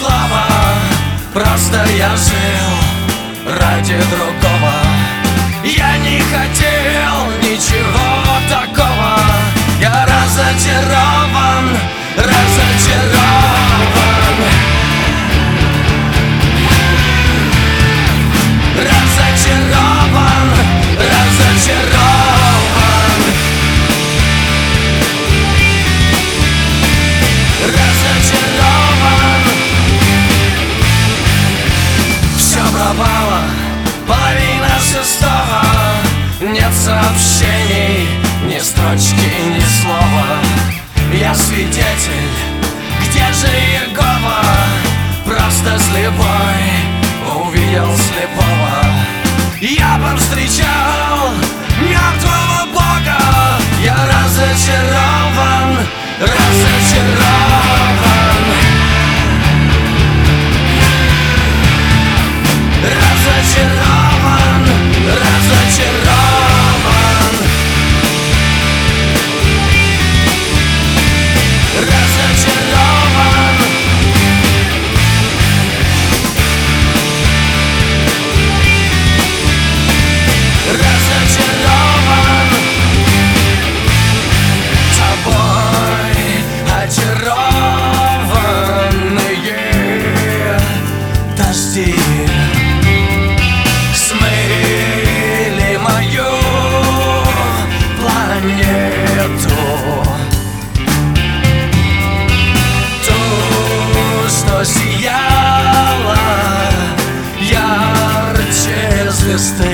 слова, просто я жил ради другого. Я не хотел ничего такого. Я разочарован, разочарован. Разочарован, разочарован. Разочарован. Все пропало, половина шестого. Нет сообщений, ни строчки, ни слова. Я свидетель, где же Иегова? Просто слепой увидел слепого. Я повстречал мертвого Бога. Я разочарован, разочарован. Разочарован, разочарован. Разочарован. Разочарован тобой, очарованные дожди смыли мою планету, ту, что сияла ярче звезды.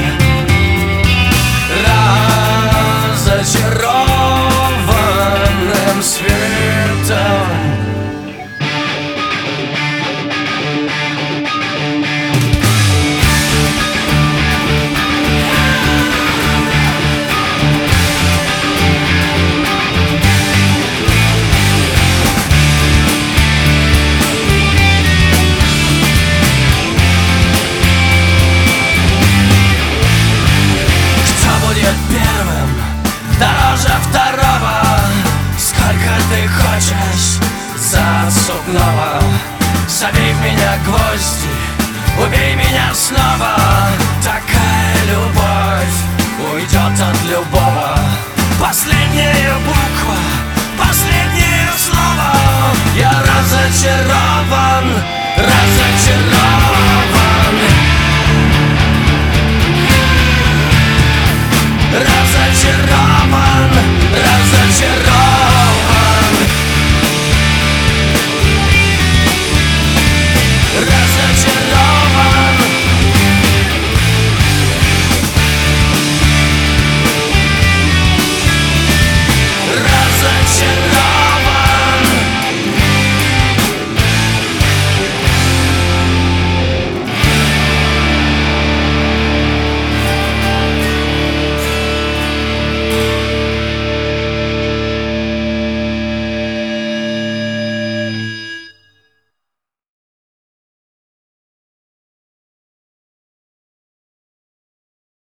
Разочарованным светом. Кто будет первым? Дороже второго. Сколько ты хочешь за отступного? Забей в меня гвозди, убей меня снова. Такая любовь уйдет от любого. Последняя буква, последнее слово. Я разочарован.